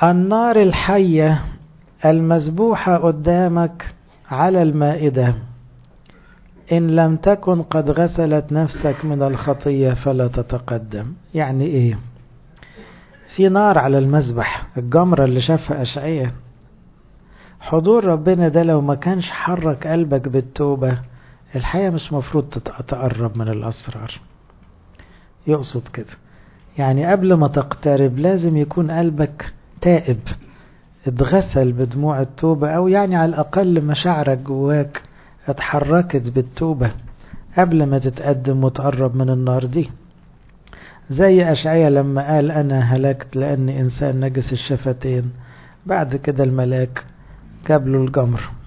النار الحية المذبوحة قدامك على المائدة، إن لم تكن قد غسلت نفسك من الخطية فلا تتقدم. يعني إيه؟ في نار على المذبح، الجمرة اللي شافها أشعياء. حضور ربنا ده لو ما كانش حرك قلبك بالتوبة، الحياة مش مفروض تقرب من الأسرار. يقصد كده، يعني قبل ما تقترب لازم يكون قلبك تائب، اتغسل بدموع التوبة، أو يعني على الأقل مشاعرك جواك اتحركت بالتوبة قبل ما تتقدم وتقرب من النار دي. زي أشعياء لما قال أنا هلكت لأني إنسان نجس الشفتين، بعد كده الملاك جاب له الجمر.